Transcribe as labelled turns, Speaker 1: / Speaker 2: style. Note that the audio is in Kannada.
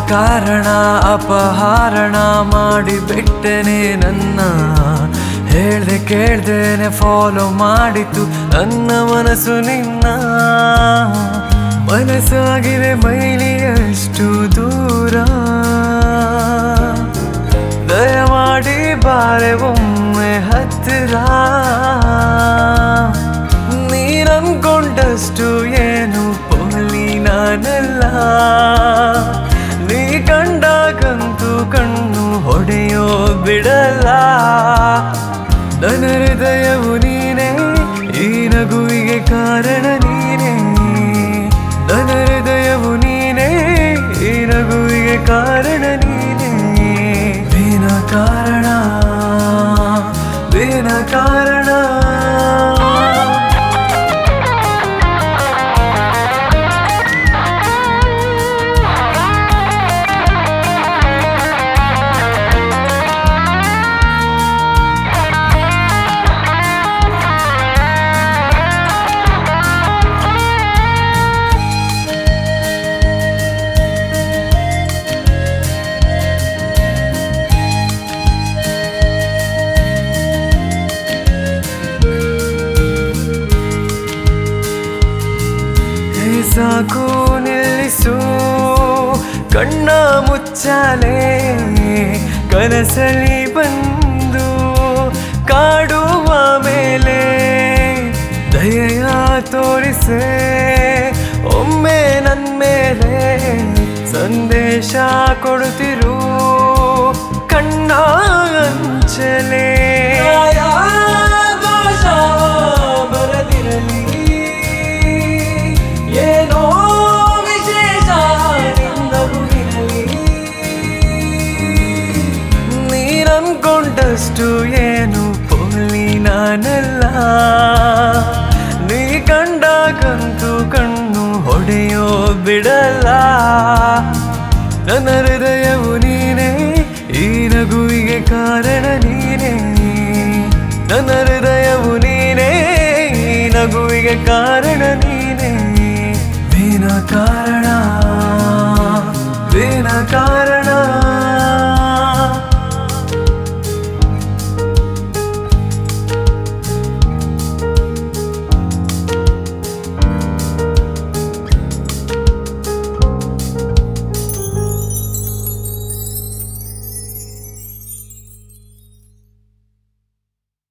Speaker 1: ಕಾರಣ ಅಪಹರಣ ಮಾಡಿಬಿಟ್ಟೆನೆ ನನ್ನ ಹೇಳ್ದೆ ಕೇಳ್ದೇನೆ ಫಾಲೋ ಮಾಡಿತು ನನ್ನ ಮನಸ್ಸು ನಿನ್ನ ಮನಸ್ಸಾಗಿದೆ ಮೈಲಿಯಷ್ಟು ದೂರ ದಯಮಾಡಿ ಬಾರೆ ಒಮ್ಮೆ ಹತ್ತಿರ ನೀನನ್ಕೊಂಡಷ್ಟು ಏನು ಪೋಲಿ ನಾನಲ್ಲ ನೀ ಕಂಡಾಗಂತೂ ಕಣ್ಣು ಹೊಡೆಯೋ ಬಿಡಲ್ಲ ನನ್ನ ಹೃದಯವು ನೀನೇ ಈ ನಗುವಿಗೆ ಕಾರಣ ನೀನೇ ನನ್ನ ಹೃದಯವು ನೀನೇ ಈ ನಗುವಿಗೆ ಕಾರಣ ನೀನೇ ಬಿನಾ ಕಾರಣ ಬಿನಾ ಕಾರಣ ಸಾಕು ನಿಲ್ಲಿಸು ಕಣ್ಣ ಮುಚ್ಚಾಲೆ ಕನಸಲ್ಲಿ ಬಂದು ಕಾಡುವ ಮೇಲೆ ದಯೆಯ ತೋರಿಸೆ ಒಮ್ಮೆ ನನ್ನ ಮೇಲೆ ಸಂದೇಶ ಕೊಡುತ್ತಿರು ಕಣ್ಣ ಅಂಚಲೆ ಬರದಿರಲಿ ಏನೋ ವಿಶೇಷ ನೀನನ್ಕೊಂಡಷ್ಟು ಏನು ಪೋಲಿ ನಾನಲ್ಲ ನೀ ಕಂಡಾಗಂತೂ ಕಣ್ಣು ಹೊಡೆಯೋ ಬಿಡಲ್ಲ ನನ್ನ ಹೃದಯವು ನೀನೇ ಈ ನಗುವಿಗೆ ಕಾರಣ ನೀನೇ ನನ್ನ ಹೃದಯವು ನೀನೇ ಈ ನಗುವಿಗೆ ಕಾರಣ